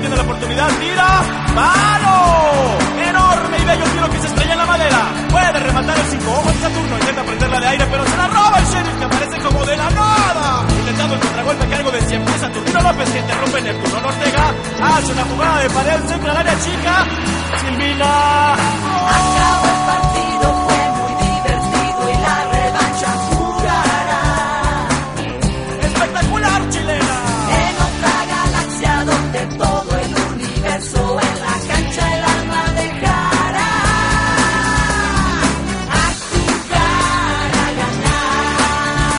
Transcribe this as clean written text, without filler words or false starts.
tiene la oportunidad, tira, ¡palo! Enorme y bello tiro que se estrella en la madera. Puede rematar el 5, ojo en Saturno, intenta prenderla de aire, pero se la roba el Sheriff, que aparece como de la nada. Intentando el contragolpe, cargo de 100 pies, Saturnino López, que interrumpe Neptuno Ortega, hace una jugada de pared, centra al área chica, Silvina. ¡Oh!